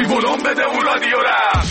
بلوم بده اون رادیو را.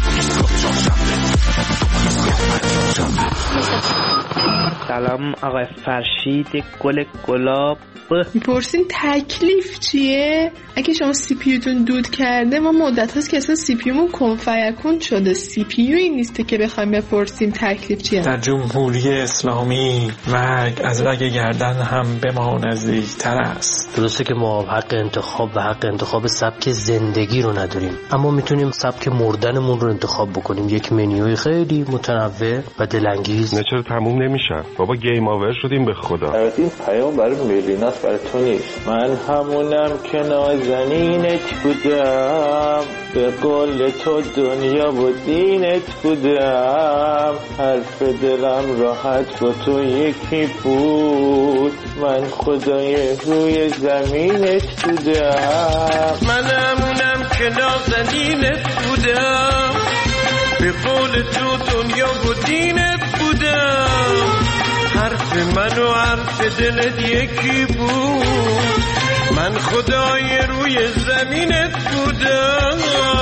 سلام آقای فرشید گل گلاب. میپرسین تکلیف چیه؟ اگه شما سی پی یوتون دود کرده، ما مدت هاست که اصلا سی پی یومون کن فیکون شده. سی پی یو این نیسته که بخوایم بپرسیم تکلیف چیه. در جمهوری اسلامی مرگ از رگ گردن هم به ما نزدیک‌تر است. درسته که ما حق انتخاب و حق انتخاب سبک زندگی رو نداریم، اما میتونیم سبک مردنمون رو انتخاب بکنیم. یک منیوی خیلی متنوع و دلانگیز. نه چرا تموم نمیشن؟ بابا گیم آور شدیم به خدا. البته این پیام برای میلیناس، برای تو نیست. من همونم که نازنینت بودم، به قول تو دنیا و دینت بودم، حرف دلم راحت با تو یکی بود، من خدای روی زمینت بودم. من همونم که نازنینت بودم، به قول تو دنیا و دینت بودم، حرف من و حرف دلت یکی بود، من خدای روی زمینت بودم.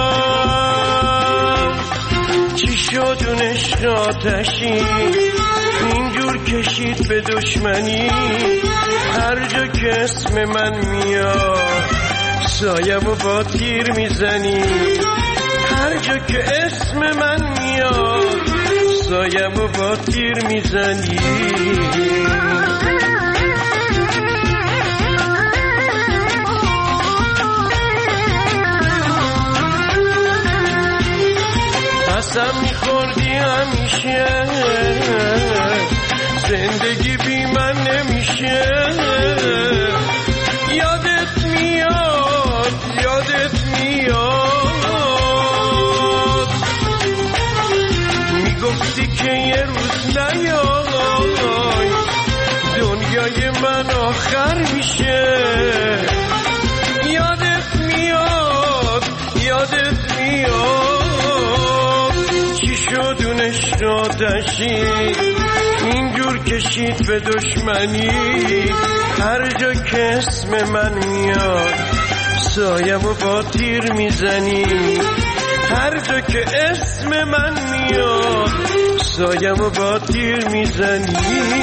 چی شد اون عشق آتشی اینجور کشید به دشمنی، هر جا که اسم من میاد سایم و با تیر میزنی، هر جا که اسم من میاد سایم و با تیر میزنی. قسم میخوردی همیشه زندگی بی من نمیشه، یادت میاد یادت میاد، میگفتی که یه روز نیای دنیای من آخر میشه، یادت میاد یادت میاد. چی شد اون عشق آتشی اینجور کشید به دشمنی، هر جا که اسم من میاد سایم و با تیر میزنی، هر جا که اسم من میاد سایم و با تیر میزنی.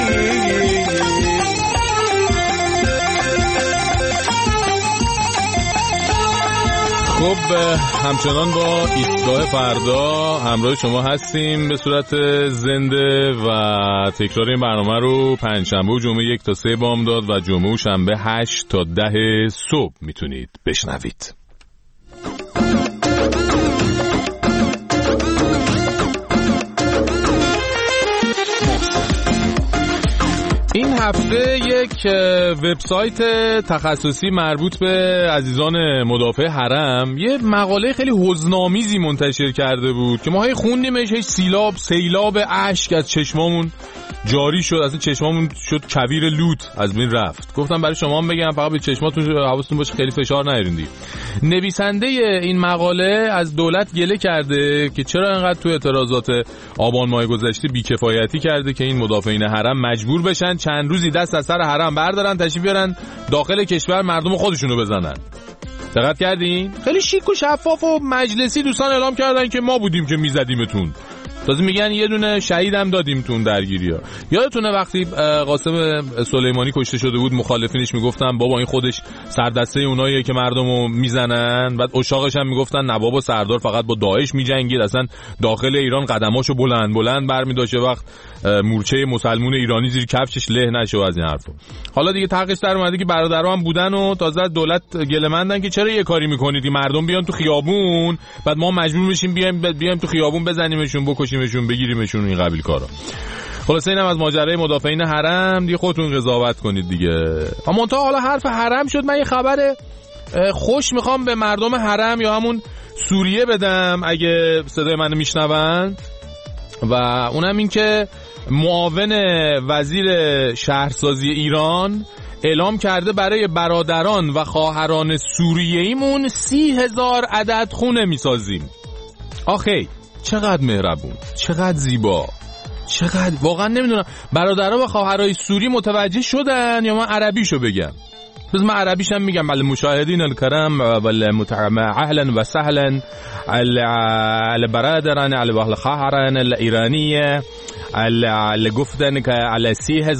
خب همچنان با ایستگاه فردا همراه شما هستیم به صورت زنده و تکرار این برنامه رو پنجشنبه و جمعه 1 تا 3 بامداد و جمعه و شنبه 8 تا 10 صبح میتونید بشنوید. این هفته یک وبسایت تخصصی مربوط به عزیزان مدافع حرم یه مقاله خیلی حزن‌آمیزی منتشر کرده بود که ما خوندیمش، هیچ سیلاب اشک از چشمامون جاری شد، اصلا چشمامون شد کویر لوت از بین رفت. گفتم برای شما هم بگم فقط به چشماتون حواستون باشه خیلی فشار نیارین دیگه. نویسنده این مقاله از دولت گله کرده که چرا انقدر تو اعتراضات آبان ماه گذشته بیکفایتی کرده که این مدافعین حرم مجبور بشن چند روزی دست از سر حرم بردارن تشریف بیارن داخل کشور مردم خودشونو بزنن. دقت کردین؟ خیلی شیک و شفاف و مجلسی دوستان اعلام کردن که ما بودیم که میزدیمتون. تازه میگن یه دونه شهیدم دادیم تو اون درگیری‌ها. یادتونه وقتی قاسم سلیمانی کشته شده بود مخالفینش میگفتن بابا این خودش سردسته اوناییه که مردمو میزنن، بعد اشاقش هم میگفتن نه بابا سردار فقط با داعش میجنگید، اصلا داخل ایران قدماشو بلند بلند برمی‌داشت وقت مورچه مسلمون ایرانی زیر کفشش له نشه از این حرفا. حالا دیگه تقش در اومده که برادرها هم بودن و تازه دولت گله‌مندن که چرا یه کاری میکنید که مردم بیان تو خیابون بعد ما مجبور میشیم بیایم تو خیابون بزنیمشون بکشیمشون بگیریمشون این قبیل کارا. خلاصه اینم از ماجرای مدافعین حرم دیگه خودتون قضاوت کنید دیگه. اما تا حالا حرف حرم شد، من یه خبر خوش میخوام به مردم حرم یا همون سوریه بدم اگه صدای منو میشنون، و اونم این که معاون وزیر شهرسازی ایران اعلام کرده برای برادران و خواهران سوریه‌ایمون 30,000 عدد خونه میسازیم. آخه چقدر مهربون، چقدر زیبا، چقدر واقعا نمیدونم برادرها و خواهرای سوری متوجه شدن یا من عربیشو بگم. بس من عربیش هم میگم على المشاهدين الكرام اهلا وسهلا على برادران على اهل خهران الايرانيه على گفتن که على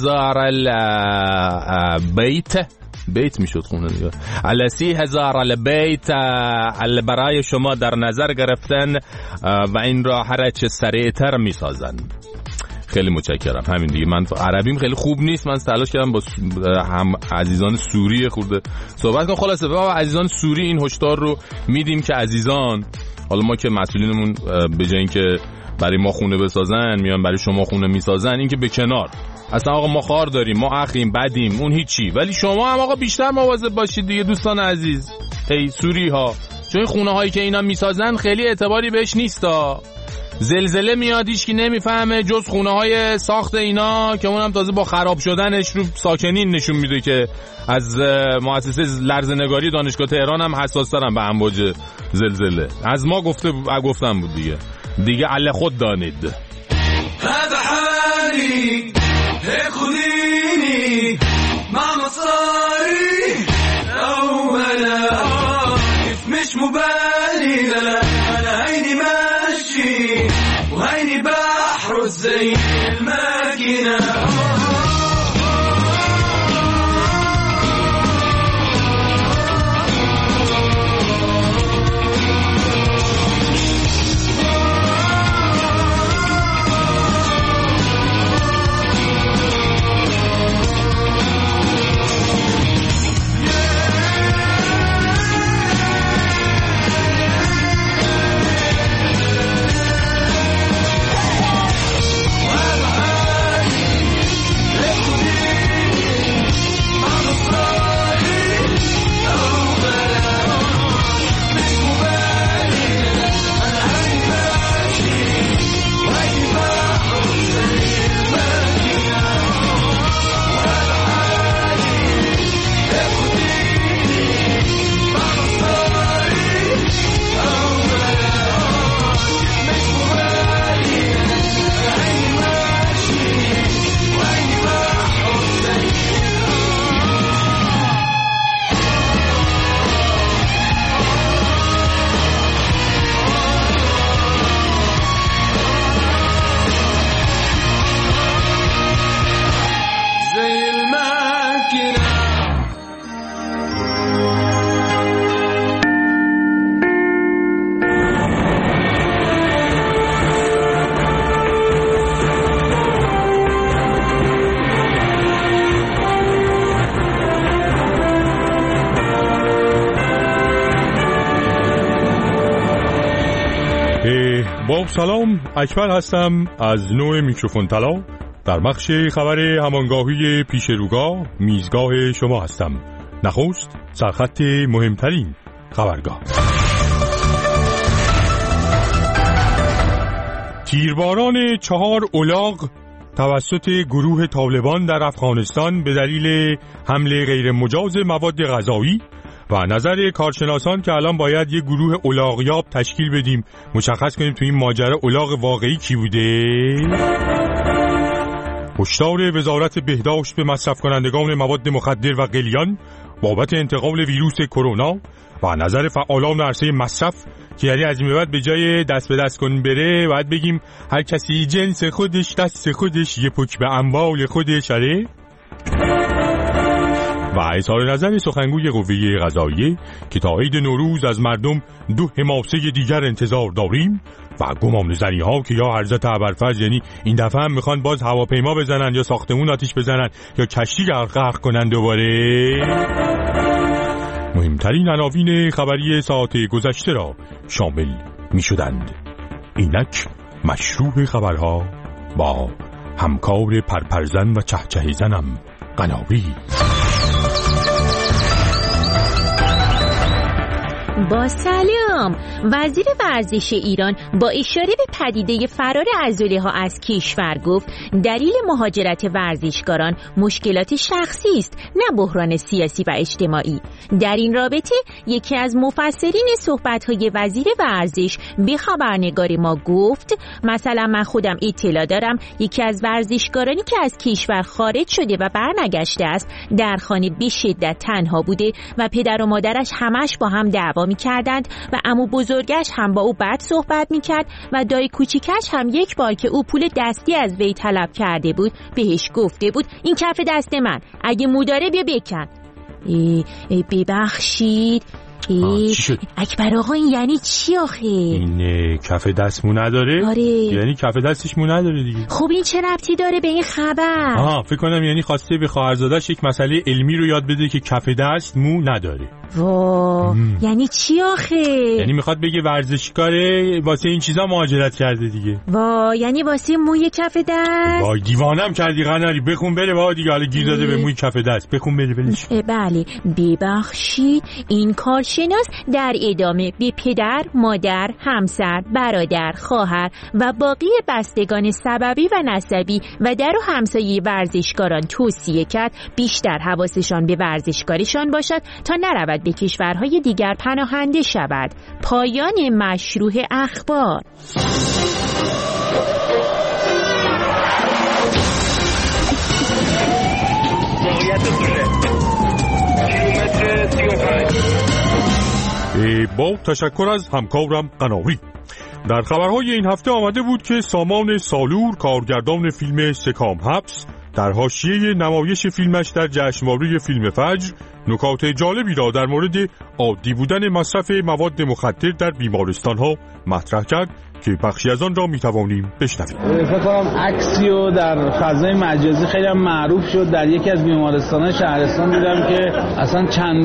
30,000 بیت میشد خونه دیگه، على 30,000 بیت برای شما در نظر گرفتن و این را هرچه سریعتر میسازن. خیلی متشکرم. همین دیگه. من عربیم خیلی خوب نیست، من تلاش کردم با هم عزیزان سوری خورده صحبت کنم. خلاصه با عزیزان سوری این هشدار رو میدیم که عزیزان، حالا ما که مسئولینمون به جای اینکه برای ما خونه بسازن میان برای شما خونه میسازن، این که به کنار. اصلا آقا ما خار داریم، ما اخیم، بدیم، اون هیچی، ولی شما هم آقا بیشتر مواظب باشید دیگه دوستان عزیز. هی سوری ها، چون خونه هایی که اینا میسازن خیلی اعتباری بهش نیستا. زلزله میاد هیچ کی نمیفهمه جز خونه های ساخت اینا که اونم تازه با خراب شدنش رو ساکنین نشون میده که از مؤسسه لرزه‌نگاری دانشگاه تهران هم حساس‌ترن به امواج زلزله. از ما گفتم بود دیگه علی خود دانید. هذا حالي خذيني مع مصاري أولا مش مبالي لا أنا عيني ماشي وعيني بحر زي الماكينة. با سلام، اکبر هستم از نوع میکروفون طلا. در بخش خبر همانگاهی پیش روگاه میزگاه شما هستم. نخست سرخط مهمترین خبرگاه. تیرباران 4 الاغ توسط گروه طالبان در افغانستان به دلیل حمله غیر مجاز مواد غذایی و نظر کارشناسان که الان باید یک گروه الاغیاب تشکیل بدیم مشخص کنیم تو این ماجرا الاغ واقعی کی بوده. هشدار وزارت بهداشت به مصرف کنندگان مواد مخدر و قلیان بابت انتقال ویروس کرونا و نظر فعالان عرصه مصرف که یعنی از این بعد به جای دست به دست کن بره باید بگیم هر کسی جنس خودش دست خودش یه پک به انبال خودش. آره. و اظهار نظر سخنگوی قوه قضاییه که تا عید نوروز از مردم 2 حماسه دیگر انتظار داریم و گمان زنی ها که یا حضرت ابرفضل یعنی این دفعه هم میخوان باز هواپیما بزنن یا ساختمون آتیش بزنن یا کشتی غرق کنن دوباره. مهمترین عناوین خبری ساعت گذشته را شامل میشدند. اینک مشروع خبرها با همکار پرپرزن و چهچه زنم قناری. با سلام. وزیر ورزش ایران با اشاره به پدیده فرار عضله‌ها از کشور گفت دلیل مهاجرت ورزشکاران مشکلات شخصی است، نه بحران سیاسی و اجتماعی. در این رابطه یکی از مفسرین صحبت‌های وزیر ورزش به خبرنگار ما گفت مثلا من خودم اطلاع دارم یکی از ورزشکارانی که از کشور خارج شده و برنگشته است در خانه به شدت تنها بوده و پدر و مادرش همش با هم دعوا می‌کردند و عمو بزرگش هم با او بد صحبت می‌کرد و دایی کوچیکش هم یک بار که او پول دستی از وی طلب کرده بود بهش گفته بود این کف دست من، اگه مو داره بیا بکن. ببخشید چی شد؟ اکبر آقا این یعنی چی آخه؟ این کف دست مو نداره؟ آره. یعنی کف دستش مو نداره دیگه. خب این چه ربطی داره به این خبر؟ فکر کنم یعنی خواسته به خواهرزادش یک مسئله علمی رو یاد بده که کف دست مو نداره. یعنی چی آخه؟ یعنی میخواد بگه ورزشکاره واسه این چیزا مهاجرت کرده دیگه. یعنی واسه موی کف دست؟ وای دیوانم کردی قناری. بخون بره بابا دیگه، حالا گیر داده به موی کف دست. بخون بره ولش. بله ببخشید این کارشناس در ادامه به پدر، مادر، همسر، برادر، خواهر و باقی بستگان سببی و نسبی و در و همسایه ورزشکاران توصیه کرد بیشتر حواسشان به ورزشکارشان باشد تا نرود به کشورهای دیگر پناهنده شود. پایان مشروع اخبار. با تشکر از همکارم قناری. در خبرهای این هفته آمده بود که سامان سالور کارگردان فیلم سکام حبس در حاشیه نمایش فیلمش در جشنواره فیلم فجر نکات جالبی را در مورد عادی بودن مصرف مواد مخدر در بیمارستان‌ها مطرح کرد که بخشی از آن را می‌توانیم بشنویم. فکر کنم عکسیو در فضای مجازی خیلی هم معروف شد. در یکی از بیمارستان‌های شهرستان دیدم که اصلا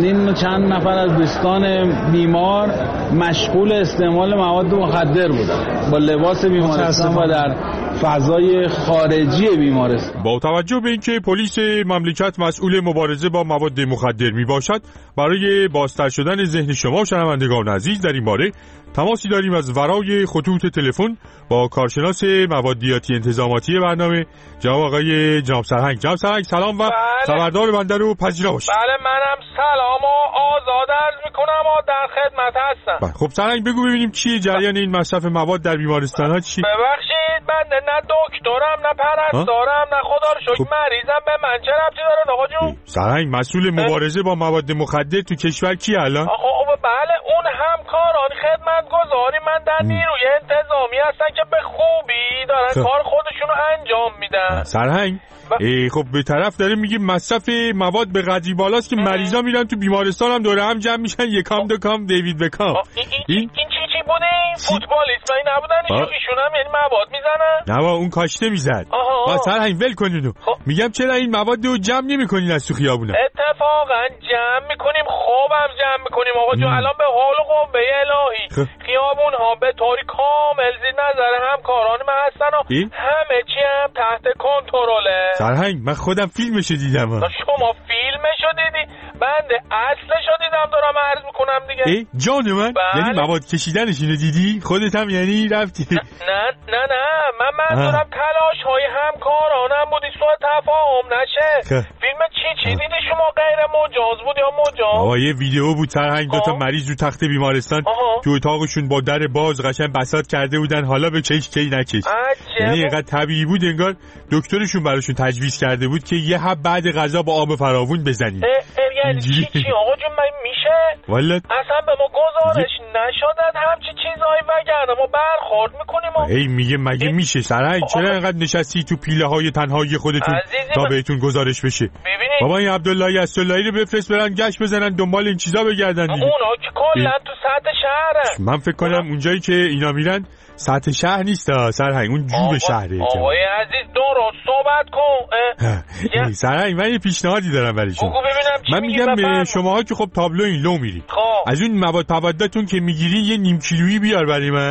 چند نفر از دوستان بیمار مشغول استعمال مواد مخدر بودن با لباس بیمارستان و در فضای خارجی بیمارستان. با توجه به اینکه پلیس مملکت مسئول مبارزه با مواد مخدر میباشد، برای بازتر شدن ذهن شما شنوندگان عزیز در این باره تماسی داریم از ورای خطوط تلفن با کارشناس موادیاتی انتظاماتی برنامه جناب آقای جناب سرهنگ. جناب سرهنگ سلام و خبردار بنده رو پذیرا باشید. بله منم سلام و آزاد عرض میکنم و در خدمت هستم. خب سرهنگ بگو ببینیم چیه جریان این مصرف مواد در بیمارستان ها چی؟ ببخشید بنده نه دکترم نه پرستارم نه خدا رو شکر مریضم، به من چه ربطی داره آقا جون؟ سرهنگ مسئول مبارزه با مواد مخدر تو کشور کی الان؟ خب بله اون همکاران خدمتگزاری من در نیروی انتظامی هستن که به خوبی دارن کار خودشونو انجام میدن. سرهنگ خب به طرف داره میگه مصرف مواد به قدری بالاست که مریضا میرن تو بیمارستان هم دوره هم جمع میشن یکام دوکام دیوید بکام. این چی بوده؟ این فوتبالیست این نبودن ایشون هم یعنی مواد میزنن؟ نه با اون کاشته میزد. سرهنگ ول کنینو. میگم چرا این مواد رو جمع نمیکنین از تو خیابونا؟ اتفاقا جمع میکنیم، خوبم جمع میکنیم آقا جون. الان به حال و قوه الهی خیابون ها به طوری کامل زیر نظر همکاران من هستن و همه چی هم تحت کنترله. سرهنگ من خودم فیلمشو دیدم. شما فیلمشو دیدی؟ بنده اصلشو دیدم دارم عرض میکنم دیگه. جان من یعنی مواد کشیدنش اینو دیدی؟ خودت هم یعنی رفتی؟ نه من دارم تلاش های همکارانم بودی سوء تفاهم نشه. فیلم چی دیدی شما؟ غیر مجاز بود یا مجاز؟ یه ویدیو بود سرهنگ دوتا مریض رو تخت بیمارستان تو اتاقشون با در باز قشنگ بساط کرده بودن، حالا به کی نکش. یعنی اینقدر طبیعی بود انگار دکترشون براشون تجویز کرده بود که یه حب بعد غذا با آب فراوون بزنید. یعنی چی آقا جون میشه؟ والا اصلا به ما گزارش نشدن همچی چیزایی وگرنه ما برخورد میکنیم. میگه مگه میشه سرهنگ؟ چرا انقدر نشستی تو پیله های تنهایی خودتون تا بهتون گزارش بشه؟ ببینید بابا این عبدالله اسداللهی رو بفرست برن گشت بزنن دنبال این چیزا بگردن دیگه. اونا که کلا تو سطح شهره. من فکر کنم اونجایی که اینا میرن سطح شهر نیست سرهنگ، اون جوب شهره. آقای عزیز درست صحبت کن. سرهنگ من یه پیشنهادی دارم برای شما. من میگم به شماها که خب تابلو این لو میری، از اون مواد پوادتون که میگیری یه نیم کیلویی بیار برای من.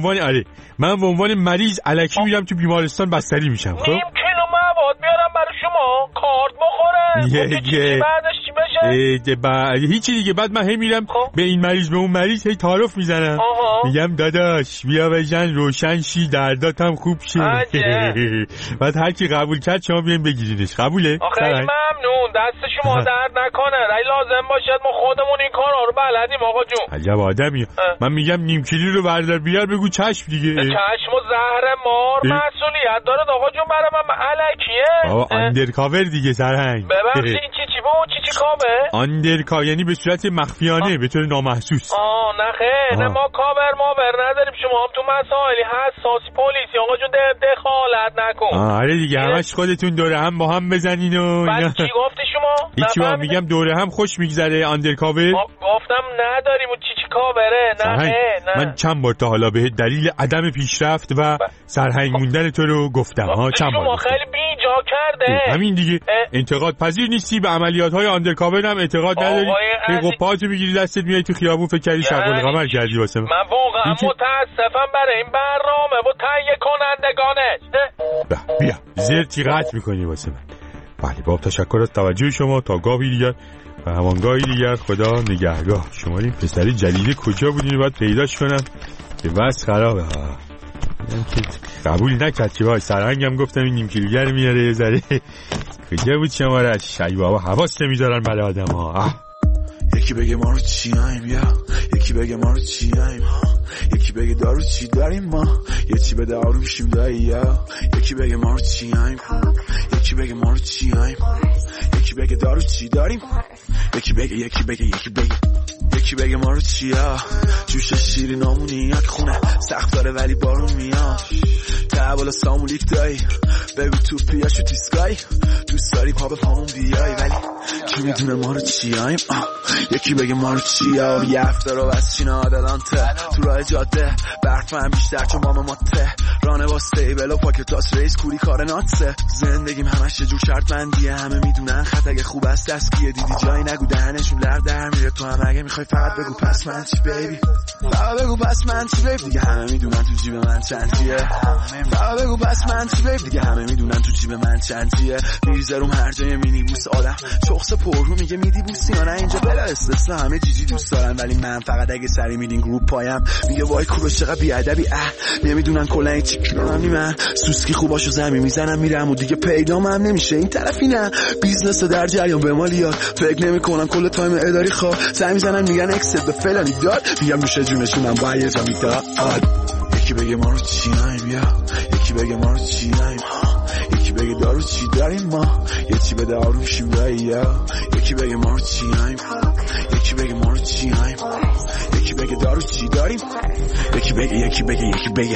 من به عنوان مریض الکی میرم تو بیمارستان بستری میشم. نیم کیلو مواد بیارم برای شما شما کارت بخوره بعدش چی بشه؟ هیچی دیگه. بعد من هی میرم به این مریض به اون مریض هی تعارف میزنم. میگم داداش بیا بجن روشن شی درداتم خوب شه. بعد هر کی قبول کرد شما بیاین بگیرینش. قبوله؟ آخه ممنون، دست شما درد نکنه. اگه لازم باشد ما خودمون این کارا رو بلدیم آقا جون. عجب آدمی. من میگم نیم کیلو رو بردار بیار بگو چشم دیگه. چشم و زهر مار مسئولیت داره آقا جون برای من الکیه. بابا آندرکاور دیگه سرهنگ. ببخشید چی با چی کاوه؟ آندرکا یعنی به صورت مخفیانه به طور نامحسوس. نه خیر نه ما کاور نداریم. شما هم تو مسائلی حساس پلیسی آقا جون دخالت نکن. آره دیگه همش خودتون دوره هم با هم بزنین و بعد چی گفتی شما؟ هیچی با میگم دوره هم خوش میگذره آندرکاور. گفتم نداریم و چی کاوره. نه من چند بار تا حالا به دلیل عدم پیشرفت و سرهنگ موندن تو رو گفتم چند بار. شما خیلی بیجا کرده. همین دیگه انتقاد پذیر نیستی به عملیات‌های آندرکاور هم اعتقاد نداری. قپاتو میگیری دستت میای تو خیابون فکر کردی شغل قمر کردی واسه من. من واقعا متاسفم برای این برنامه و تهیه کنندگانش. بیا زرتی قطع میکنی واسه من. بله با تشکر از توجه شما. تا گاهی دیگر و همانگاهی دیگر خدا نگهدار. شما این پسری جلیل کجا بودین باید پیداش کنم که بس خرابه قبول نکرد که باید سرهنگم گفتم این نیم کیلوگر میاره یه ذره کجا بود شمارش. ای بابا حواس نمیذارن برای آدم ها. یکی بگه ما رو چیاییم یا یکی بگه ما رو چیاییم، یکی بگه دارو چی داریم ما یه چی بده آروم شیم دایی یا یکی بگه ما رو چیاییم، یکی بگه ما رو چیاییم، یکی بگه دارو چی داریم، یکی بگه یکی بگه ما رو چیا جوش شیرینامونی یک خونه سخت داره ولی بارون میاد بالا سامولیک دایی بگو تو پیاشو تیسکایی دوست داری پا به پامون بیایی ولی کی میدونه ما رو چیاییم. یکی بگه ما رو چیا یه هفته رو بس چینا آدلانته تو راه جاده برف من بیشتر چون ماما ماته رانه با ستیبل و پاکتاس ریس کوری کار ناتسه زندگیم همش یه جور شرط بندیه همه میدونن خط اگه خوب است دستگیه دیدی جایی نگو دهنشون لر در میره تو هم اگه میخوای فقط بگو پس من چی بیبی فقط بگو پس من چی بیبی دیگه همه میدونن تو جیب من چندیه فقط بگو پس من چی بیبی دیگه همه میدونن تو جیب من چندیه میریزه هر جای مینیبوس آدم شخص پررو میگه میدی بوسی یا نه اینجا بلا استثنا همه جیجی دوست دارن ولی من فقط اگه سری میدین گروپ پایم میگه وای کوروش چقدر بیادبی نمیدونن کلا چی کنم من سوسکی خوباشو زمین میزنم میرم و دیگه پیدام هم نمیشه این طرفی نه بیزنس در جریان به مالیات فکر نمیکنم کل تایم اداری خواب سعی میزنن میگن اکسل به فلانی داد میگم میشه جونشونم با یه جا میداد یکی بگه ما رو چیاییم یا یکی بگه ما رو چیاییم، یکی بگه دارو چی داریم ما یه چی بده آروم شیم دایی یا یکی بگه ما رو چیاییم، یکی بگه ما رو چیاییم، یکی بگه دارو چی داریم، یکی بگه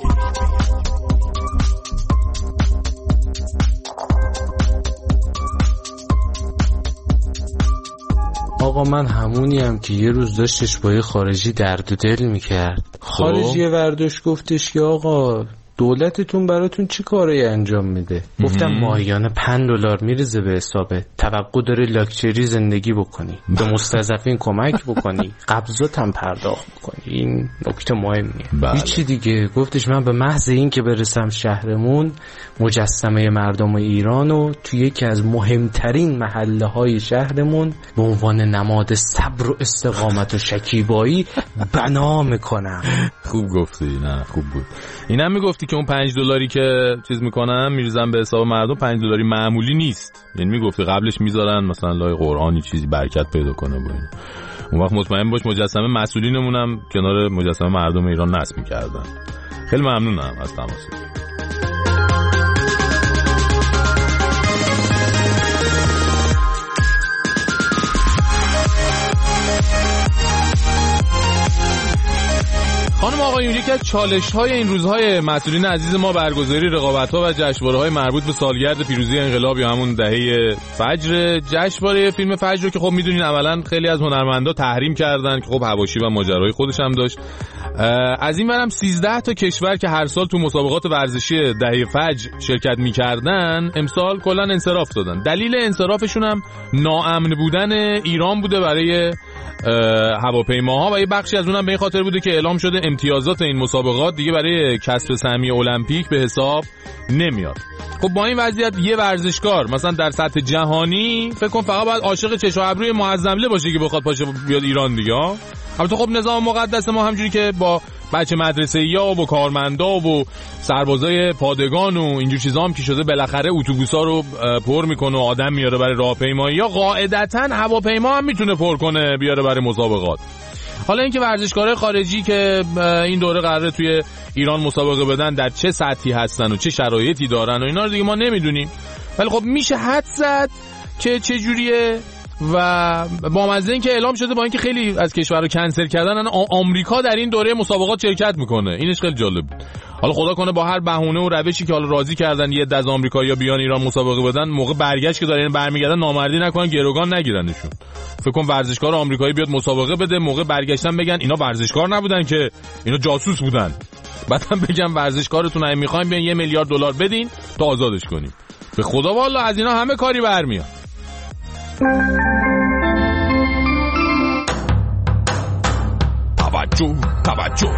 آقا من همونیم که یه روز داشتش با یه خارجی درد و دل میکرد. خارجی ورداش گفتش که آقا دولتتون براتون چی کاری انجام میده؟ گفتم ماهیانه $5 میرزه به حسابه، توقع داره لاکچری زندگی بکنی، به مستضعفین کمک بکنی، قبضات هم پرداخت بکنی. این نکته مهمیه. هیچی دیگه. گفتش من به محض این که برسم شهرمون مجسمه مردم ایرانو توی یکی از مهمترین محله های شهرمون به عنوان نماد صبر و استقامت و شکیبایی بنا میکنم. خوب گفتی. نه خوب بود. اینم میگفتی که اون $5 که چیز میکنن میریزن به حساب مردم $5 معمولی نیست. یعنی میگفتی قبلش میذارن مثلا لای قرآنی چیزی برکت پیدا کنه با این. اون وقت مطمئن باش مجسمه مسئولینمون هم کنار مجسمه مردم ایران نصب میکردن. خیلی ممنونم از تماست. خانم آقایون، یکی از چالش‌های این روزهای مسئولین عزیز ما برگزاری رقابت‌ها و جشنواره‌های مربوط به سالگرد پیروزی انقلاب یا همون دهه فجر. جشنواره فیلم فجر رو که خب میدونین عملاً خیلی از هنرمندا تحریم کردن که خب حواشی و ماجرای خودش هم داشت. از این برم 13 تا کشور که هر سال تو مسابقات ورزشی دهه فجر شرکت می‌کردن امسال کلاً انصراف دادن. دلیل انصرافشون هم ناامن بودن ایران بوده برای هواپیماها و یه بخشی از اونم به این خاطر بوده که اعلام شده امتیازات این مسابقات دیگه برای کسب سهمیه المپیک به حساب نمیاد. خب با این وضعیت یه ورزشکار مثلا در سطح جهانی فکر کن فقط باید عاشق چش و ابروی معظمله باشه که بخواد پاشه بیاد ایران دیگه. البته خب نظام مقدس ما همجوری که با بچه مدرسه‌ای‌ها و کارمندا و سربازای پادگان و اینجور چیزا هم که شده بالاخره اتوبوسا رو پر میکنه و آدم میاره برای راهپیمایی، یا قاعدتاً هواپیما هم میتونه پر کنه بیاره برای مسابقات. حالا اینکه ورزشکارای خارجی که این دوره قراره توی ایران مسابقه بدن در چه سطحی هستن و چه شرایطی دارن و اینا رو دیگه ما نمیدونیم، ولی خب میشه حدس زد که چه جوریه. و با مزه این که اعلام شده با اینکه خیلی از کشورها کنسل کردن، آمریکا در این دوره مسابقات شرکت میکنه. اینش خیلی جالب بود. حالا خدا کنه با هر بهونه و روشی که حالا راضی کردن یه عده از آمریکایی‌ها بیان ایران مسابقه بدن، موقع برگشت که دارن برمیگردن نامردی نکنن گروگان نگیرنشون. فکر کن ورزشکار آمریکایی بیاد مسابقه بده، موقع برگشتن بگن اینا ورزشکار نبودن که اینا جاسوس بودن. بعدم بگم ورزشکارتون اگه می‌خواید بیان 1 میلیارد دلار بدین تا آزادش کنیم. به خدا والله از اینا همه کاری برمیاد. توجه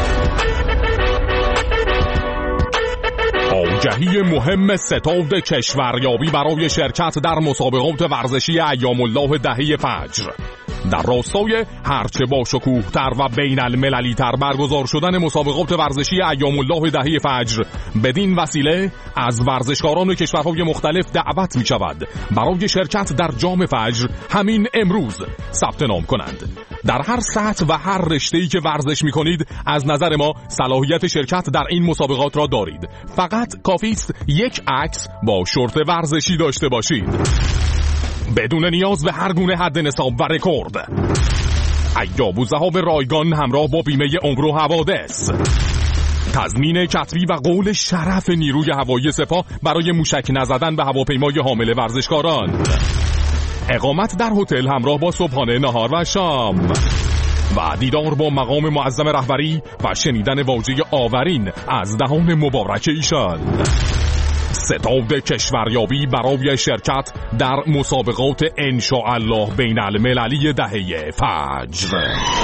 آگهی مهم ستاد کشوریابی برای شرکت در مسابقات ورزشی ایام الله دهه فجر در راستای هرچه با شکوه‌تر و بین المللی تر برگزار شدن مسابقات ورزشی ایام الله دهه فجر، بدین وسیله از ورزشکاران کشورهای مختلف دعوت می شود برای شرکت در جام فجر همین امروز ثبت نام کنند. در هر سطح و هر رشته‌ای که ورزش می کنید از نظر ما صلاحیت شرکت در این مسابقات را دارید. فقط کافی است یک عکس با شورت ورزشی داشته باشید بدون نیاز به هر گونه حد نصاب و رکورد. ایاب و ذهاب رایگان همراه با بیمه عمر و حوادث. تضمین کتبی و قول شرف نیروی هوایی سپاه برای موشک نزدن به هواپیمای حامل ورزشکاران. اقامت در هتل همراه با صبحانه، نهار و شام. و دیدار با مقام معظم رهبری و شنیدن واژه آورین از دهان مبارک ایشان. ستاد کشوریابی برای شرکت در مسابقات انشاءالله بین المللی دهه فجر.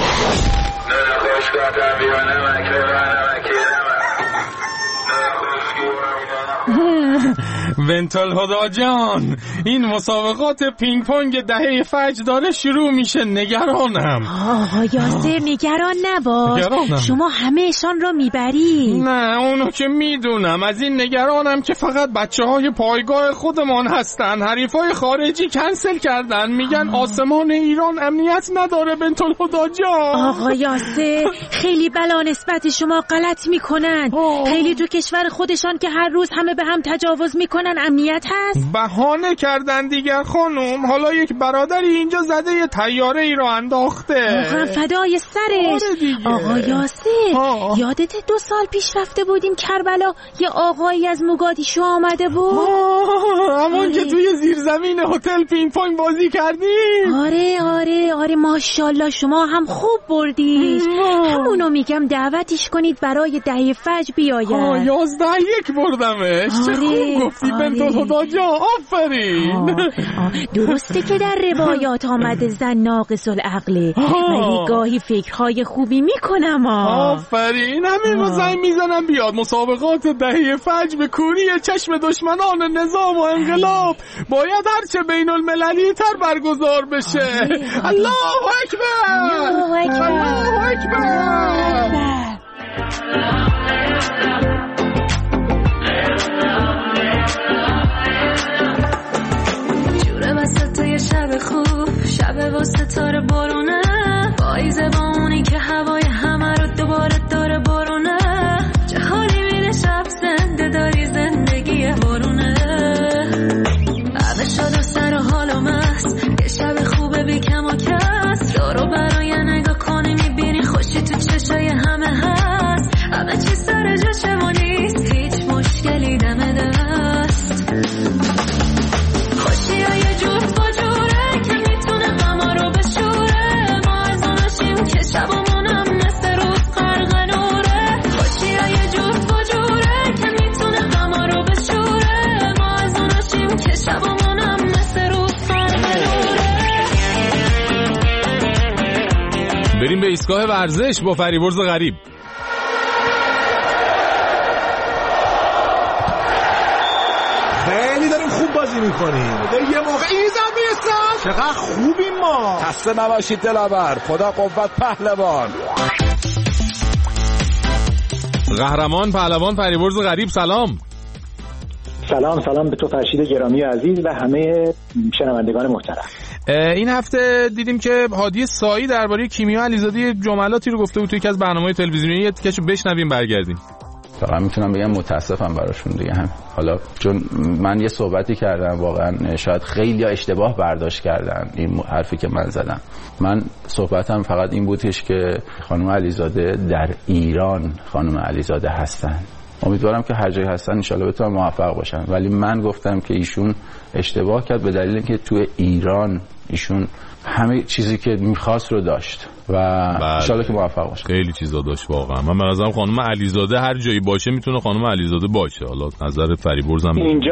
بنتال هدا جان، این مسابقات پینگ پونگ دهه فجر داره شروع میشه. نگرانم. آقا یاسر نگران نباش. شما همه‌شان را میبری. نه اونو که میدونم. از این نگرانم که فقط بچه‌های پایگاه خودمان هستن. حریفای خارجی کنسل کردن، میگن آسمان ایران امنیت نداره. بنتال هدا جان. آقا یاسر خیلی بلا نسبت شما غلط میکنن. خیلی تو کشور خودشان که هر روز همه به هم تجاوز میکنن امنیت هست. بهانه کردن دیگر خانم. حالا یک برادری اینجا زده یه طیاره ای رو انداخته. آقا فدای سرش. آقا یاسر یادت 2 سال پیش رفته بودیم کربلا یه آقایی از موگادیشو آمده بود؟ همون که توی زیرزمین هتل پینگ پونگ بازی کردیم. آره ماشاءالله شما هم خوب بردی. همونو میگم دعوتش کنید برای دهه فجر بیاید. 11-1 بردمش. چه خوب گفتی بنتال هدا جان. آفرین. درسته که در روایات آمده زن ناقص العقله، ولی گاهی فکرهای خوبی میکنم. آفرین. همین رو زنگ میزنم بیاد مسابقات دهه فجر به کوری چشم دشمنان نظام و انقلاب باید هرچه بین المللی تر برگزار بشه. الله اکبر. الله اکبر. شب خوب، شب با ستاره بارونه، پاییزه با اونی که هوای همه رو دوباره داره بارونه. چه حالی میده شب زنده داری زندگی بارونه. همه شاد و سر و حال و مست، یه شب خوبه بی کم و کس. رو برای نگاه کنی میبینی خوشی تو چشای همه هست. همه چی سر جاشه و نیست هیچ مشکلی دم دست. خوشی های جور با جوره که میتونه غما رو بشوره. ما از اوناشیم که شبمونم بریم به ایستگاه ورزش با فریبرز غریب. خیلی داریم خوب بازی میکنیم. یه موقع این زمین چقدر خوبیم ما. خسته نباشید دلاور. خدا قوت پهلوان. قهرمان پهلوان فریبرز غریب، سلام. سلام به تو فرشید گرامی عزیز و همه شنوندگان محترم. این هفته دیدیم که هادی سایی درباره کیمیا علیزاده جملاتی رو گفته بود توی یکی از برنامه‌های تلویزیونی. یه تیکشو بشنویم برگردیم. فقط میتونم بگم متاسفم براشون دیگه. هم حالا چون من یه صحبتی کردم واقعا شاید خیلی اشتباه برداشت کردن این حرفی که من زدم. من صحبتم فقط این بودش که خانم علیزاده در ایران خانم علیزاده هستن. امیدوارم که هر جایی هستن ان شاءالله بتونن موفق باشن، ولی من گفتم که ایشون اشتباه کرد به دلیل اینکه تو ایران ایشون همه چیزی که می‌خواست رو داشت و ان شاءالله که موفق باشه. خیلی چیزا داشت واقعا. من به نظرم خانم علیزاده هر جایی باشه میتونه خانم علیزاده باشه. حالا نظر فریبرزم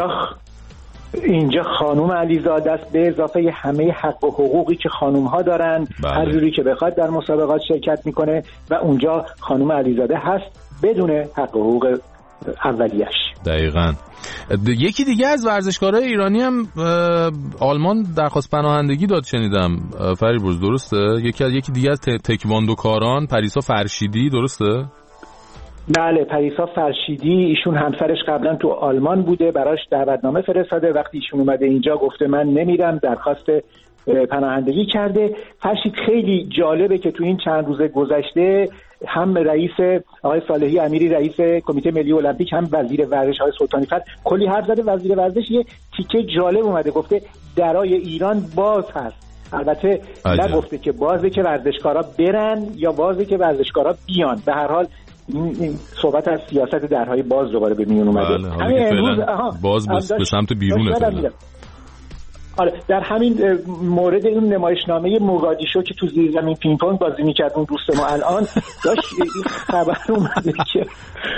اینجا خانم علیزاده است به اضافه همه حق و حقوقی که خانم‌ها دارن. هر جوری که بخواد در مسابقات شرکت میکنه و اونجا خانم علیزاده هست بدون حق و حقوق اولیش. دقیقاً. یکی دیگه از ورزشکارای ایرانی هم آلمان درخواست پناهندگی داد شنیدم فریبرز، درسته؟ یکی دیگه از تکواندوکاران پریسا فرشیدی، درسته؟ بله، پریسا فرشیدی، ایشون همسرش قبلا تو آلمان بوده، براش دعوتنامه فرستاده. وقتی ایشون اومده اینجا گفته من نمیرم، درخواست پناهندگی کرده. فرشید خیلی جالبه که تو این چند روز گذشته هم رئیس آقای صالحی امیری رئیس کمیته ملی المپیک هم وزیر ورزش آقای سلطانی فر کلی حرف زده. وزیر ورزش یه تیکه جالب اومده گفته درای ایران باز هست. البته نگفته که بازه که ورزشکارا برن یا بازه که ورزشکارا بیان. به هر حال این صحبت از سیاست درهای باز دوباره به میون اومده. همین امروز باز به سمت بیرونه. آره، در همین مورد این نمایشنامه موگادیشو که تو زیر زمین پینگ پونگ بازی می‌کرد اون دوست ما الان داشت این خبر اومده که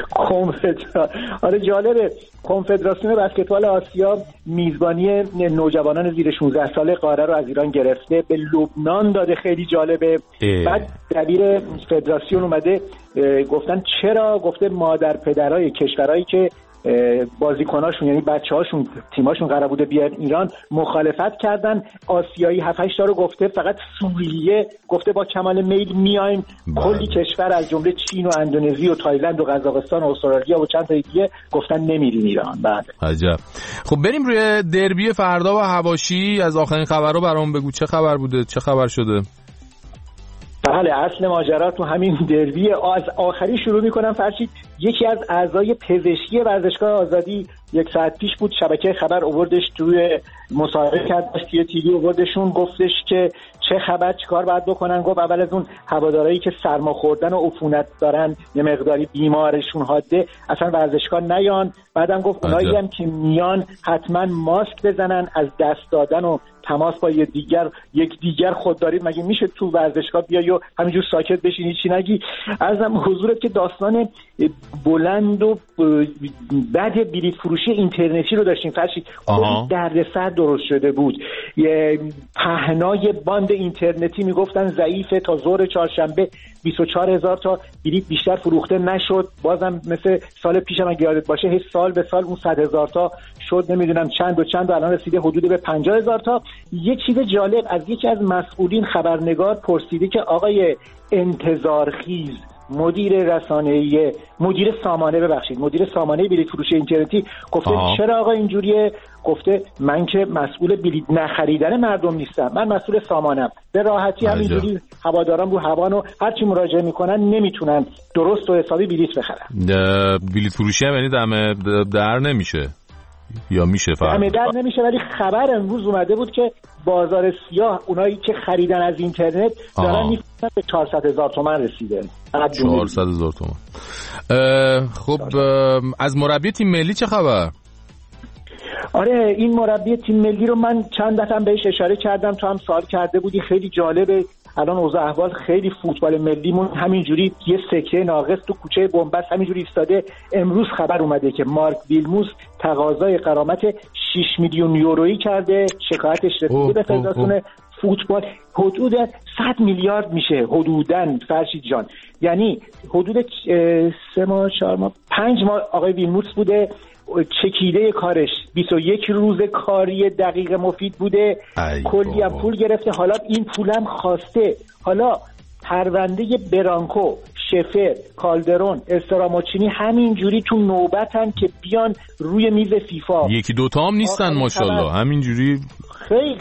جالبه کنفدراسیون بسکتبال آسیا میزبانی نوجوانان زیر 16 ساله قاره رو از ایران گرفته، به لبنان داده. خیلی جالبه. بعد دبیر فدراسیون اومده گفتن چرا؟ گفته مادر پدرای کشورایی که بازیکناشون یعنی بچه‌هاشون تیماشون قرار بوده بیان ایران مخالفت کردن. آسیایی 7-8 تا رو گفته، فقط سوریه گفته با کمال میل میایم. کلی کشور از جمله چین و اندونزی و تایلند و قزاقستان و استرالیا و چند تا دیگه گفتن نمیریم ایران. بعد عجب. خب بریم روی دربی فردا و حواشی. از آخرین خبرها برام بگو، چه خبر بوده، چه خبر شده؟ بله، اصل ماجرا تو همین دربی از آخری شروع میکنم. فرشید، یکی از اعضای پزشکی ورزشگاه آزادی 1 ساعت پیش بود، شبکه خبر آوردش توی مصاحبه کرد، توی تیوی آوردشون، گفتش که چه خبر، چیکار باید بکنن. گفت اول از اون هوادارایی که سرما خوردن و عفونت دارن، یه مقداری بیمارشون حاده، اصلا ورزشگاه نیان. بعدم گفت اونایی هم که میان حتما ماسک بزنن، از دست دادن و تماس با یکدیگر خودداری. مگه میشه تو ورزشگاه بیای و همینجور ساکت بشینی چی نگی؟ عرضم حضورت که داستان بلند و بد بلیط فروشی اینترنتی رو داشتیم فرشید. کلی دردسر درست شده بود. پهنای باند اینترنتی میگفتن ضعیفه، تا ظهر چهارشنبه 24,000 تا بلیط بیشتر فروخته نشد. بازم مثل سال پیشم اگه یادت باشه سال به سال اون 100,000 تا شد، نمیدونم چند و الان رسیده حدود به 50,000 تا. یه چیز جالب، از یکی از مسئولین خبرنگار پرسیده که آقای انتظارخیز مدیر سامانه بلیط فروشی اینترنتی گفته چرا آقا اینجوریه؟ گفته من که مسئول بلیط نخریدن مردم نیستم، من مسئول سامانم. به راحتی همینجوری هواداران رو هوان و هر چی مراجعه میکنن نمیتونن درست و حسابی بلیط بخرن. بلیط فروشی هم یعنی دم در نمیشه یا میشه دم در نمیشه، ولی خبر امروز اومده بود که بازار سیاه اونایی که خریدن از اینترنت دارن میفروشن به 400,000 تومان رسیده. 400,000 تومان. خب از مربی تیم ملی چه خبر؟ آره، این مربی تیم ملی رو من چند دفعه بهش اشاره کردم، تو هم سوال کرده بودی. خیلی جالبه الان اوضاع احوال. خیلی فوتبال ملیمون همینجوری یه سکه ناقص تو کوچه بنبست همینجوری ایستاده. امروز خبر اومده که مارک ویلموس تقاضای غرامت 6 میلیون یورویی کرده، شکایتش رسیده به فدراسیون فوتبال. حدود 100 میلیارد میشه حدوداً فرشید جان. یعنی حدود 3 ماه 4 ماه 5 ماه آقای ویلموتس بوده چکیده کارش 21 روز کاری دقیق مفید بوده، کلی هم پول گرفته. حالا این پولم خواسته. حالا پرونده برانکو، شفر، کالدرون، استراموچینی همینجوری تو نوبتن که بیان روی میز فیفا. یکی دوتا هم نیستن ماشاءالله، همینجوری خیلی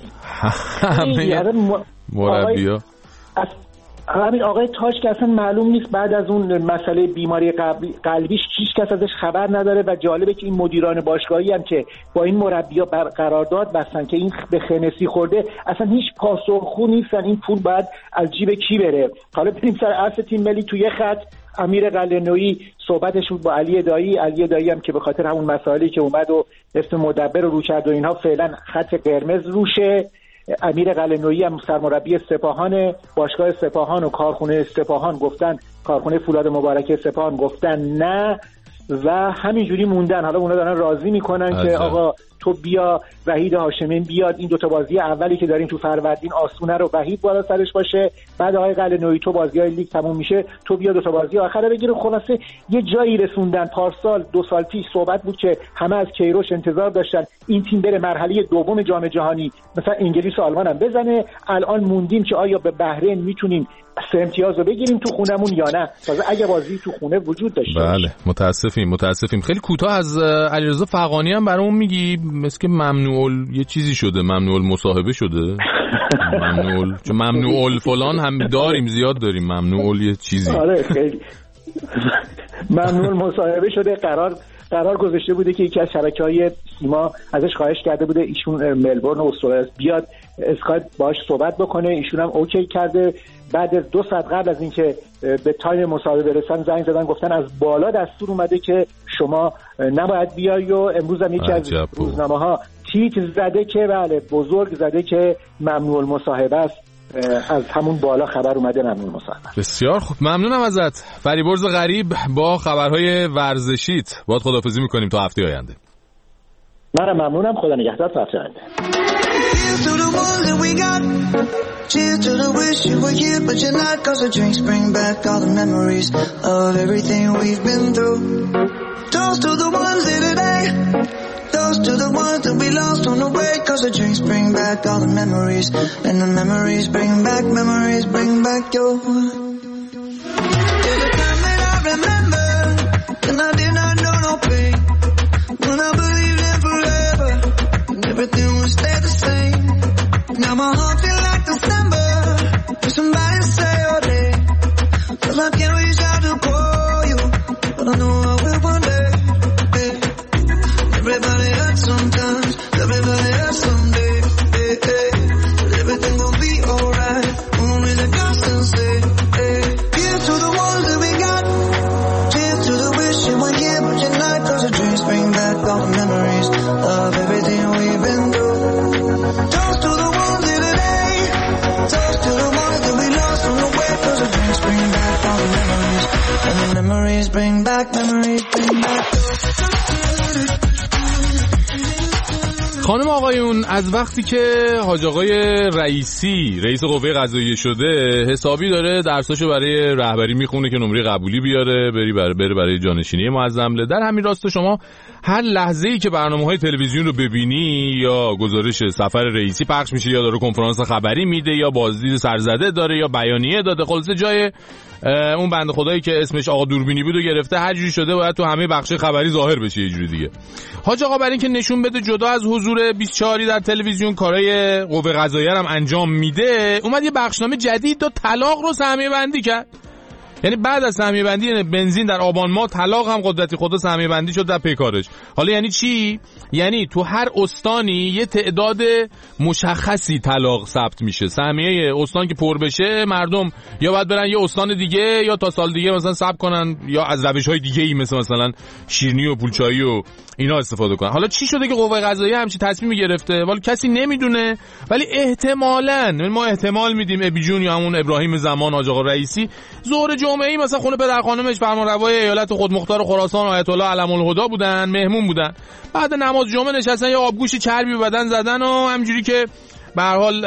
مربی‌ها. همین آقای تاج که اصلا معلوم نیست بعد از اون مسئله بیماری قلبیش هیچ کس ازش خبر نداره و جالبه که این مدیران باشگاهی هم که با این مربی‌ها قرارداد بستن که این به خنسی خورده اصلا هیچ پاسخگو نیستن. این پول باید از جیب کی بره؟ حالا بریم سر اصل تیم ملی. توی خط امیر قلعه‌نویی صحبتش بود با علی دایی هم که به خاطر همون مسائلی که اومد و اسم مدبر رو کرد و اینها فعلا خط قرمز روشه. امیر قلعه‌نویی هم سرمربی سپاهان، باشگاه سپاهان و کارخونه سپاهان گفتن، کارخونه فولاد مبارکه سپاهان گفتن نه و همینجوری موندن. حالا اونا دارن راضی میکنن که آقا تو بیا، وحید هاشمی بیاد، این دوتا بازی اولی که داریم تو فروردین آسونه رو وحید بالا سرش باشه، بعد آقای قلعه‌نویی تو بازی‌های لیگ تموم میشه تو بیا دوتا بازی آخره بگیره. خلاصه یه جایی رسوندن. پارسال 2 سال پیش صحبت بود که همه از کیروش انتظار داشتن این تیم بره مرحله دوم جام جهانی مثلا انگلیس و آلمان هم بزنه. الان موندیم که آیا به بحرین میتونیم 3 امتیاز رو بگیریم تو خونمون یا نه، تازه اگه بازی تو خونه وجود داشته. بله متاسفیم. خیلی کوتاه از علیرضا فغانی هم برامون میگی؟ مثل که ممنوع یه چیزی شده، ممنوع مصاحبه شده. ممنوع فلان هم داریم، زیاد داریم. ممنوع یه چیزی. آره خیلی ممنوع مصاحبه شده. قرار گذاشته بوده که یکی از شبکه‌های سیما ازش خواهش کرده بوده ایشون ملبورن استرالیا بیاد اسکایپ باهاش صحبت بکنه، ایشون هم اوکی کرده. بعد 2 ساعت قبل از اینکه به تایم مصاحبه برسن زنگ زدن گفتن از بالا دستور اومده که شما نباید بیای. و امروز هم یکی از روزنامه‌ها تیتر زده که بله بزرگ زده که ممنوع المصاحبه است. از همون بالا خبر اومده ممنوع مصاحبه. بسیار خوب، ممنونم ازت. فریبرز غریب با خبرهای ورزشیت. باهات خداحافظی میکنیم تا هفته آینده. منم ممنونم. خدا نگهدار تا هفته آینده. Cheers to the wish you were here but you're not, 'cause the drinks bring back all the memories of everything we've been through. Toast to the ones here today, toast to the ones that we lost on the way, 'cause the drinks bring back all the memories, and the memories bring back your. There's a time that I remember when I did not know no pain, when I believed in forever and everything would stay the same. Now my heart feels like December, when somebody say your name, 'cause I can't reach out to call you, but I know I will one day. Hey. Everybody hurts sometimes, everybody hurts someday. Hey, hey. But everything gon' be alright, only the gods can say. Hey. Here's to the ones that we got, cheers to the wish you were here but you're not, 'cause the dreams bring back all the memories of everything we've been through. Toast to the ones here today, toast to the ones that we lost on the way, 'cause the dreams bring back all the memories, and the memories bring back خانم آقایون، از وقتی که حاج آقای رئیسی رئیس قوه قضاییه شده حسابی داره درساشو برای رهبری میخونه که نمره قبولی بیاره بره برای جانشینی معظم. در همین راستا شما هر لحظه‌ای که برنامه‌های تلویزیون رو ببینی یا گزارش سفر رئیسی پخش میشه یا داره کنفرانس خبری میده یا بازدید سرزده داره یا بیانیه داده، خلاصه جای اون بنده خدایی که اسمش آقا دوربینی بود و گرفته هر جوری شده باید تو همه بخش خبری ظاهر بشه یه جوری دیگه. حاج آقا برای اینکه نشون بده جدا از حضور 24 در تلویزیون کارهای قوه قضاییه هم انجام میده، اومد یه بخشنامه جدید داد، طلاق رو سهمیه بندی کرد. یعنی بعد از سهمیه بندی بنزین در آبان ماه طلاق هم قدرتی خدا سهمیه بندی شد در پیکارش. حالا یعنی چی؟ یعنی تو هر استانی یه تعداد مشخصی طلاق ثبت میشه. سهمیه استان که پر بشه مردم یا باید برن یه استان دیگه یا تا سال دیگه مثلا ثبت کنن یا از روش‌های دیگه‌ای مثلا شیرینی و پولچایی و اینا استفاده کنن. حالا چی شده که قوه قضاییه همچین تصمیمی گرفته؟ ولی کسی نمیدونه، ولی احتمالاً ما احتمال میدیم ابی جون یا همون ابراهیم زمان حاج آقا رئیسی ظهر جمعه‌ای مثلا خونه پدر خانمش فرمانروای ایالت خودمختار خراسان آیت الله علم الهدی بودن، مهمون بودن. بعد نماز جمعه نشستن یه آبگوش چربی به بدن زدن و همینجوری که به هر حال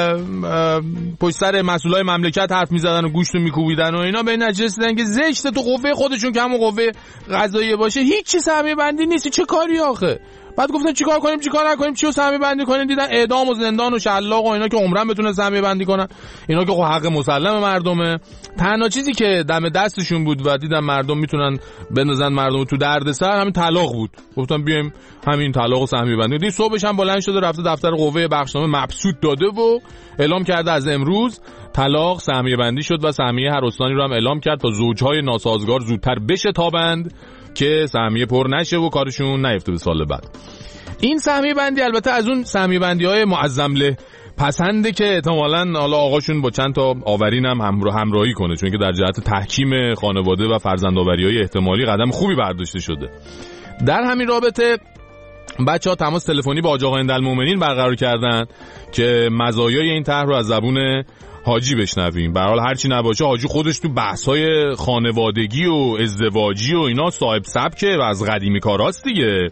پشت سر مسئولای مملکت حرف میزدن و گوشتو میکوبیدن و اینا، به این نتیجه رسیدن که زشته تو قوه خودشون که همون قوه قضاییه باشه هیچی سهمیه بندی نیست. چه کاری آخه؟ بعد گفتن چیکار کنیم چیکار نکنیم، چیو سهمیه بندی کنیم؟ دیدن اعدام و زندان و شلاق و اینا که عمرن بتونه سهمیه بندی کنن، اینا که حق مسلم مردمه. تنها چیزی که دم دستشون بود و دیدن مردم میتونن بندازن مردم تو دردسر همین طلاق بود. گفتن بیایم همین طلاق و سهمیه بندی. دی صبحش هم بلند شده رفته دفتر قوه بخشنامه مبسوط داده و اعلام کرده از امروز طلاق سهمیه بندی شد و سهمیه هر استانی رو هم اعلام کرد تا زوجهای ناسازگار زودتر بشتابند که سهمیه پر نشه و کارشون نیفته به سال بعد. این سهمیه بندی البته از اون سهمیه بندی‌های معظم له پسنده که احتمالاً حالا آقاشون با چند تا آورین هم همراهی کنه، چون که در جهت تحکیم خانواده و فرزندآوری‌های احتمالی قدم خوبی برداشته شده. در همین رابطه بچه‌ها تماس تلفنی با حاج آقا هندالمومنین برقرار کردن که مزایای این طرح رو از زبون حاجی بشنویم. به هر حال هرچی نباشه حاجی خودش تو بحث‌های خانوادگی و ازدواجی و اینا صاحب سبکه و از قدیمی کاراست دیگه.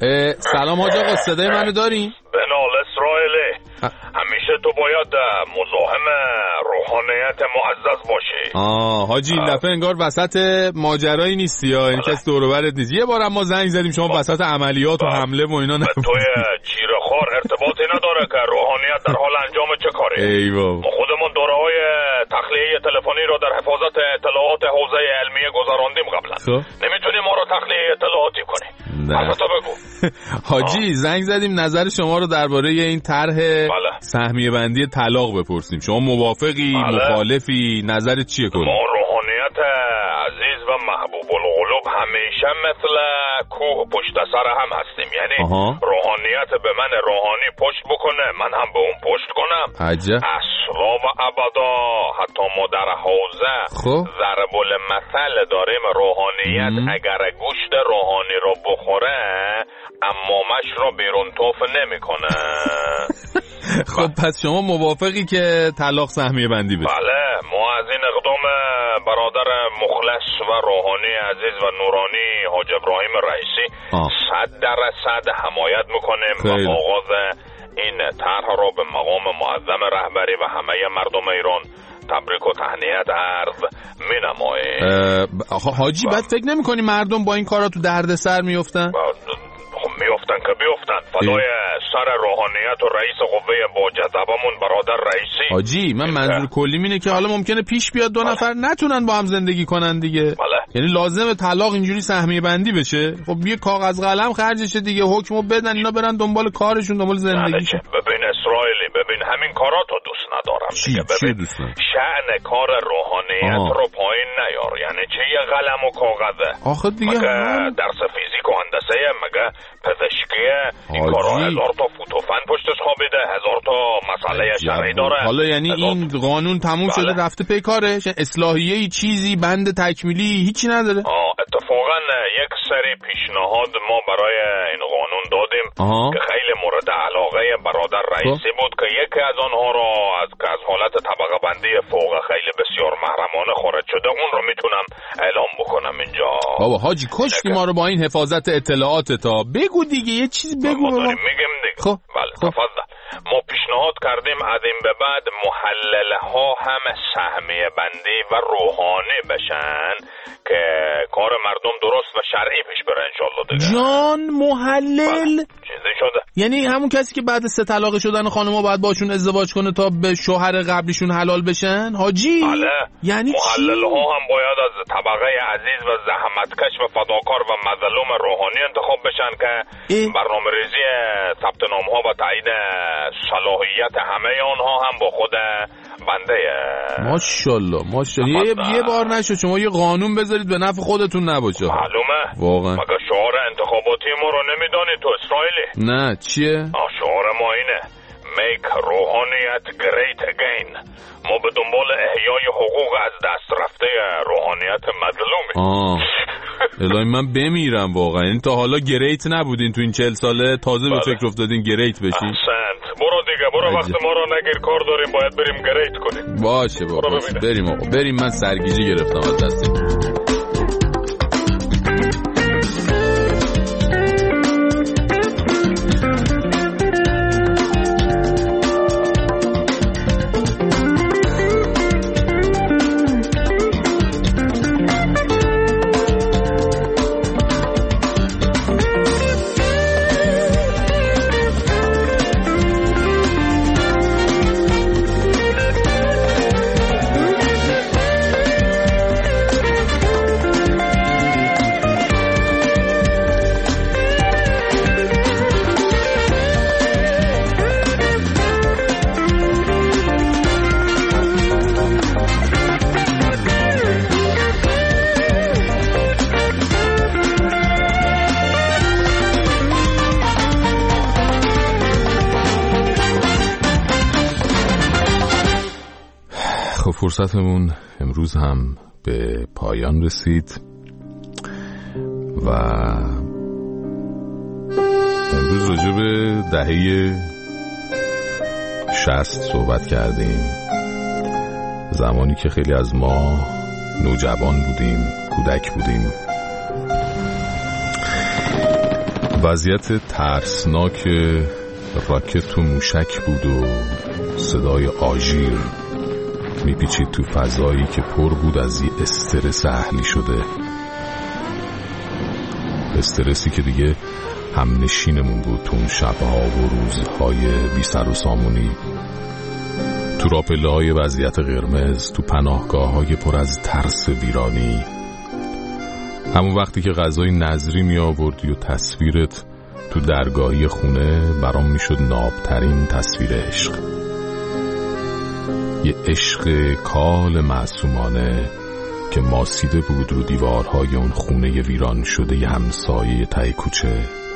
سلام حاج آقا، صدای منو دارین؟ بنال اسرائیلی، همیشه تو باید مزاحم روحانیت معزز باشی. حاجی این دفعه انگار وسط ماجرایی نیستی یا این کسی دور و برت نیست. یه بار ما زنگ زدیم شما وسط عملیات و حمله و اینا نبودی. توی چیره خار ارتباطی نداره که روحانیت در حال انجام چه کاری. ای بابا، ما خودمون دوره‌های تخلیه تلفنی رو در حفاظت اطلاعات حوزه علمیه گذراندیم قبلا. نمیتونی ما رو تخلیه اطلاعاتی کنی. البته بگو. حاجی زنگ زدیم نظر شما رو درباره این طرح سهمیه بندی طلاق بپرسیم. شما موافقی؟ مخالفی؟ نظرت چیه کلا؟ ما روحانیت عزیز و محبوب القلوب همیشه مثل کوه پشت سر هم هستیم. یعنی روحانیت به من روحانی پشت بکنه، من هم به اون پشت کنم. عجب. اصلا و ابدا. حتی ما در حوزه ضرب المثل داریم روحانیت اگر گوشت روحانی رو بخوره امامش رو بیرون توف نمیکنه. خب پس شما موافقی که طلاق سهمیه بندی بشه؟ بله، ما از این اقدام برادر مخلص و روحانی عزیز و نورانی حاج ابراهیم رئیسی 100% حمایت میکنیم و آغاز این طرح رو به مقام معظم رهبری و همه مردم ایران تبریک و تهنیت عرض مینماییم. حاجی بعد فکر نمیکنی مردم با این کارا تو دردسر میافتن؟ میافتن که بیافتن. فدای سر روحانیت و رئیس قوه با جذبمون برادر رئیسی. حاجی من منظور کلیم اینه که حالا ممکنه پیش بیاد دو نفر نتونن با هم زندگی کنن دیگه. یعنی لازمه طلاق اینجوری سهمیه بندی بشه. خب یه کاغذ قلم خرجشه دیگه، حکمو بدن اینا برن دنبال کارشون، دنبال زندگیشون. ببین اسرائیلی، ببین همین کاراتو دوست ندارم. چی دوست ندارم؟ شأن کار روحانیت رو پایین نیار. یعنی چه یه قلم و کاغذه. آخه دیگه درس فیزیک و هندسه مگه پزشکیه؟ این کارا 1000 تا فوت و فن پشتش خوابیده، 1000 تا مسئله شرعی داره. حالا یعنی این قانون تموم شده رفته پی کارش؟ اصلاحیه‌ای چیزی بند تکمیلی هیچی نداره؟ اتفاقا یک سری پیشنهاد ما برای این قانون دادیم که خیلی مورد علاقه برادر رئیسی بود که یکی از آنها را از حالت طبقه بندی فوق خیلی بسیار محرمانه خارج شده، اون رو میتونم اعلام بکنم اینجا. بابا حاجی کشتی ما رو با این حفاظت اطلاعات تا بگو دیگه، یه چیز بگو. میگم دیگه. بله تفضل. ما پیشنهاد کردیم از این به بعد محلل ها هم سهمیه بندی و روحانی بشن که کار مردم درست و شرعی پیش بره انشالله دیگه. جان محلل چیزی شده. یعنی همون کسی که بعد 3 طلاق شدن خانم‌ها باید باشون ازدواج کنه تا به شوهر قبلیشون حلال بشن حاجی؟ بله. یعنی محلل ها هم باید از طبقه عزیز و زحمتکش و فداکار و مظلوم روحانی انتخاب بشن که برنامه‌ریزی ثبت نام‌ها و تایید صلاحیت همه آنها هم با خود بنده. ماشاءالله یه بار نشد شما یه قانون بذارید به نفع خودتون نباشه. معلومه واقعا. مگه شعار انتخاباتی ما رو نمیدانی تو اسرائیلی؟ نه چیه؟ شعار ما اینه Make روحانیت great again. ما به دنبال احیای حقوق از دست رفته روحانیت مظلومی. الهی من بمیرم واقعا. این تا حالا گریت نبودین تو این 40 ساله، تازه به فکر افتادین گریت بشین. احسنت. برو دیگه برو، وقت ما رو نگیر، کار داریم باید بریم گریت کنیم. باشه بابا بریم آقا بریم. من سرگیجه گرفتم از دستم. فرصتمون امروز هم به پایان رسید و امروز راجع به دهه 60 صحبت کردیم، زمانی که خیلی از ما نوجوان بودیم، کودک بودیم. وضعیت ترسناک راکت و موشک بود و صدای آژیر میپیچید تو فضایی که پر بود از یه استرس اهلی شده، استرسی که دیگه هم نشینمون بود تو اون شبها و روزهای بی سر و سامونی، تو راپله‌های وضعیت قرمز، تو پناهگاه‌های پر از ترس ویرانی. همون وقتی که غذای نظری می آوردی و تصویرت تو درگاهی خونه برام می شد نابترین تصویر عشق، یه عشق کال معصومانه که ماسیده بود رو دیوارهای اون خونه ویران شده ی همسایه ته کوچه،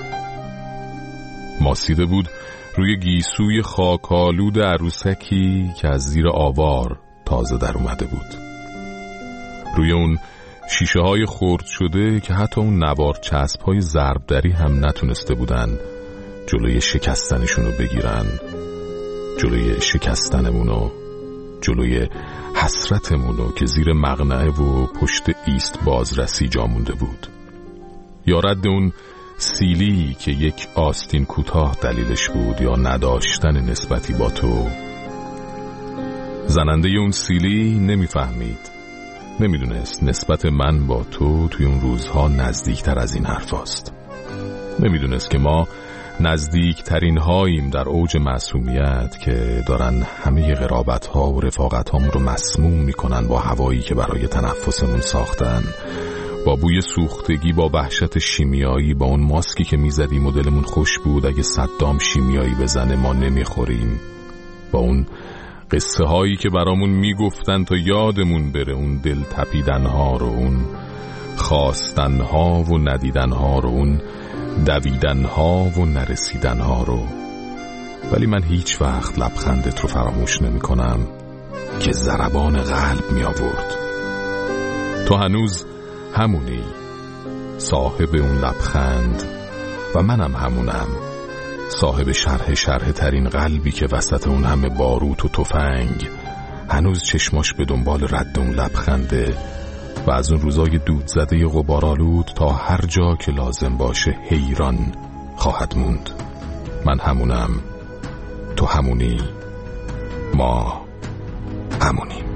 ماسیده بود روی گیسوی خاکالود عروسکی که از زیر آوار تازه در اومده بود، روی اون شیشه های خرد شده که حتی اون نوار چسب های ضربدری هم نتونسته بودن جلوی شکستنشونو بگیرن، جلوی شکستنمونو، جلوی حسرتمونو که زیر مقنعه و پشت ایست بازرسی جا مونده بود، یا رد اون سیلی که یک آستین کوتاه دلیلش بود، یا نداشتن نسبتی با تو. زننده اون سیلی نمیفهمید، نمیدونست نسبت من با تو توی اون روزها نزدیکتر از این حرف هست. نمیدونست که ما نزدیکترین هاییم در اوج معصومیت که دارن همه قرابت ها و رفاقت هامون رو مسموم میکنن با هوایی که برای تنفسمون ساختن، با بوی سوختگی، با وحشت شیمیایی، با اون ماسکی که میزدیم و دلمون خوش بود اگه صدام شیمیایی بزنه ما نمیخوریم، با اون قصه هایی که برامون میگفتن تا یادمون بره اون دل تپیدن ها رو، اون خواستن ها و ندیدن ها رو، اون دویدن ها و نرسیدن ها رو. ولی من هیچ وقت لبخندت رو فراموش نمی کنم که ضربان قلب می آورد. تو هنوز همونی، صاحب اون لبخند، و منم همونم، صاحب شرح ترین قلبی که وسط اون همه باروت و تفنگ هنوز چشماش به دنبال رد اون لبخنده و از اون روزای دود زده غبارآلود تا هر جا که لازم باشه حیران خواهد موند. من همونم، تو همونی، ما همونیم.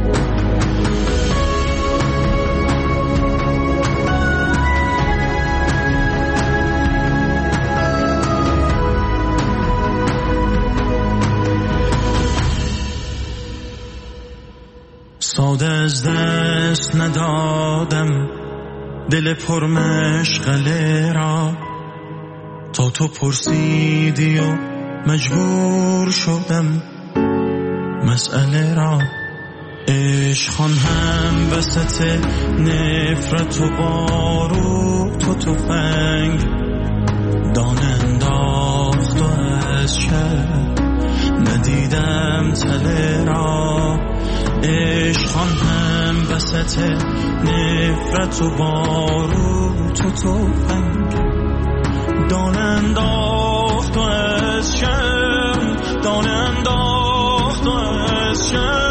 ساده از دست ندادم دل پرمشغله را، تا تو پرسیدی و مجبور شدم مسئله را. عشقان هم وسط نفرت و باروت و تفنگ دانه انداخت و از شب ندیدم تله را. عشقان هم وسط نفرت و باروت و تفنگ دانه انداخت و از شب، دانه انداخت و از شب